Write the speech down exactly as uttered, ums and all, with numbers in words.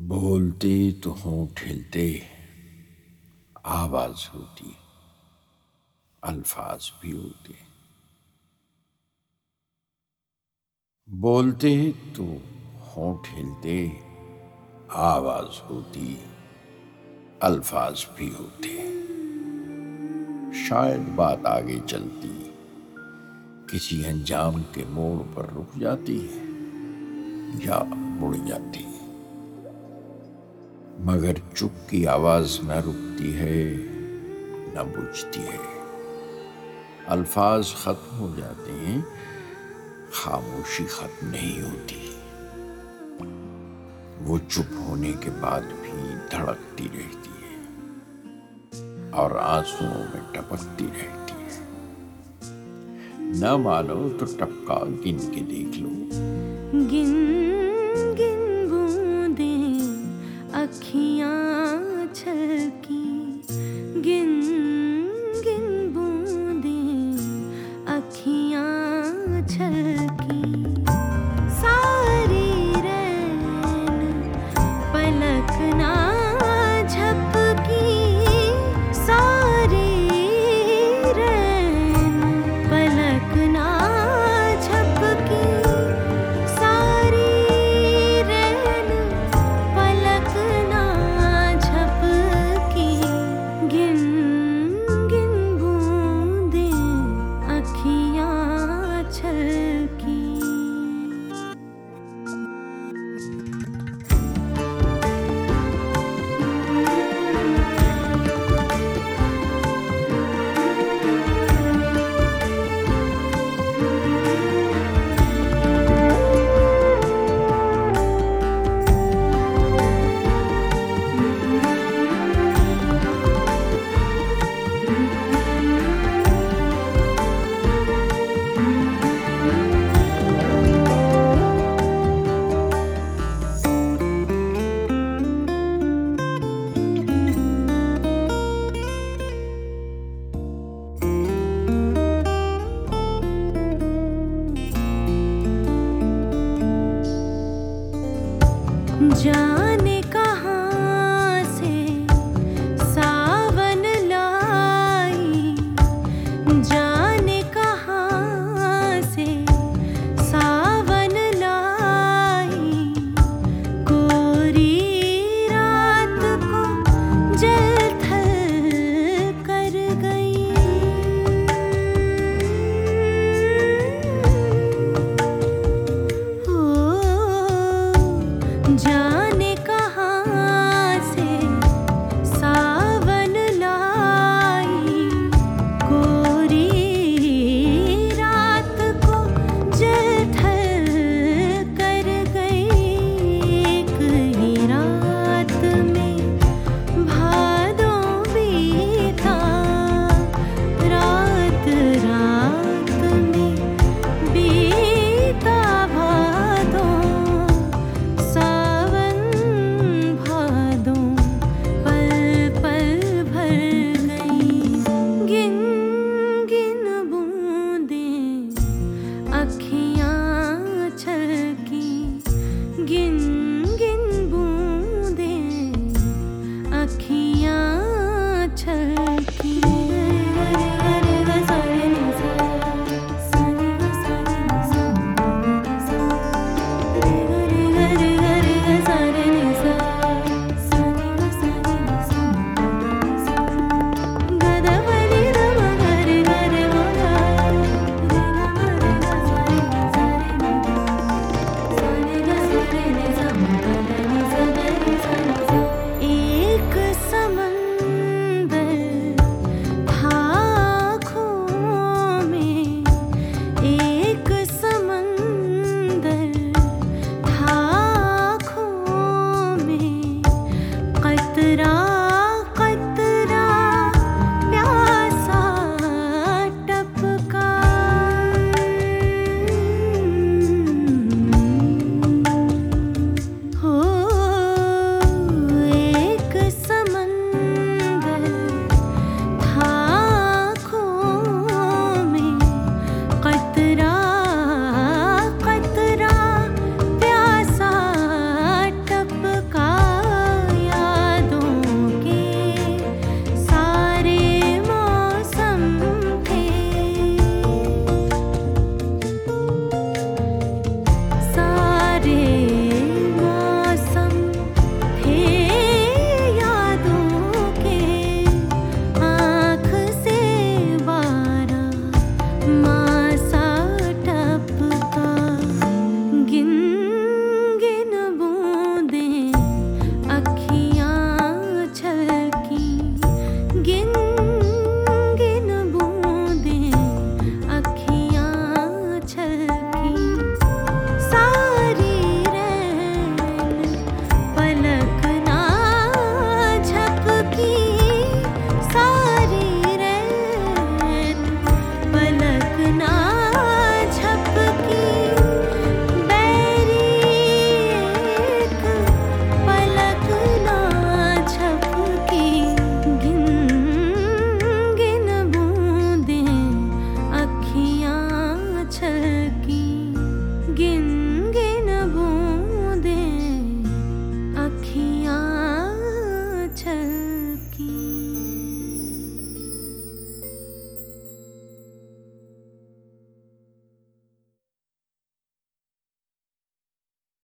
बोलते तो होंठ हिलते, आवाज होती, अल्फाज भी होते। बोलते तो होंठ हिलते, आवाज होती, अल्फाज भी होते। शायद बात आगे चलती, किसी अंजाम के मोड़ पर रुक जाती या मुड़ जाती, मगर चुप की आवाज न रुकती है न बुझती है। अल्फाज खत्म हो जाते हैं, खामोशी खत्म नहीं होती। वो चुप होने के बाद भी धड़कती रहती है और आंसुओं में टपकती रहती है। न मानो तो टपका गिन के देख लो। गिन गिन बूंदें अखियां छलकी, गिन गिन बूंदें अखियां छलकी। सारी रैन पलक ना झपकी, सारी रैन पलक ना झपकी, सारी रैन पलक ना झपकी। गिन गिन बूंदें अखियां छलकी। जाने